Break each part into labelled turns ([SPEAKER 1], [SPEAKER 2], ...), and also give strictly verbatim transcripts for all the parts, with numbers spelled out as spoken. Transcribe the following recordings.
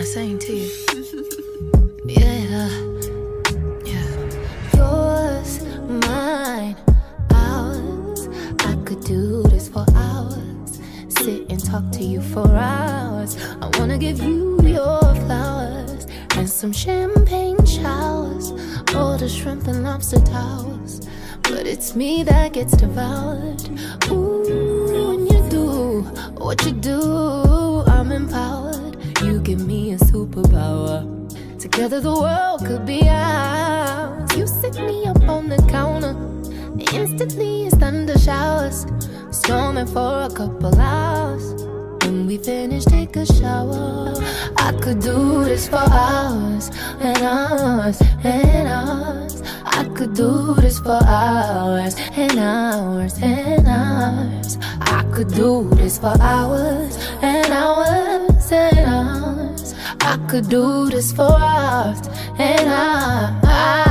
[SPEAKER 1] same to you. Yeah, yeah. Yours, mine, ours. I could do this for hours. Sit and talk to you for hours. I wanna give you your flowers and some champagne showers. Order shrimp and lobster towers. But it's me that gets devoured. Ooh, when you do what you do, I'm empowered. You give me a superpower. Together the world could be ours. You sit me up on the counter. Instantly it's thunder showers. Storming for a couple hours. When we finish, take a shower. I could do this for hours and hours and hours. I could do this for hours and hours and hours. I could do this for hours and hours and hours. I could do this for hours and hours.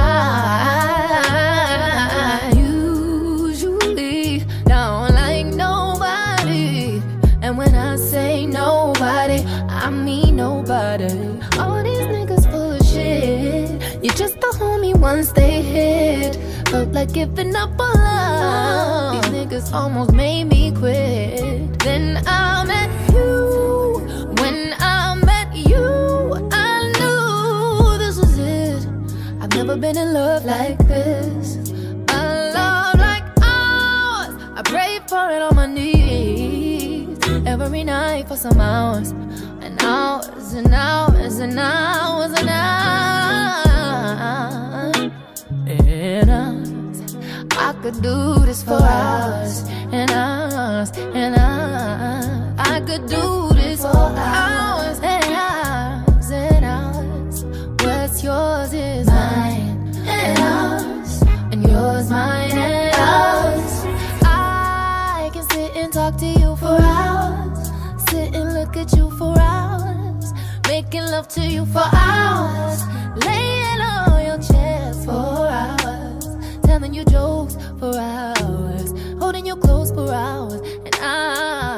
[SPEAKER 1] I usually don't like nobody, and when I say nobody, I mean nobody. All these niggas full of shit. You're just a homie once they hit. Felt like giving up on love. These niggas almost made me quit. Then I met you. When I met you, I knew this was it. I've never been in love like this. A love like ours. I pray for it on my knees every night for some hours and hours and hours and hours and hours and hours. I could do this for hours and hours and hours. I could do this for hours and hours and hours. What's yours is mine and ours, and yours mine and ours. I can sit and talk to you for hours, sit and look at you for hours, making love to you for hours, laying on your chest for hours, telling you jokes for hours, holding you close for hours and hours.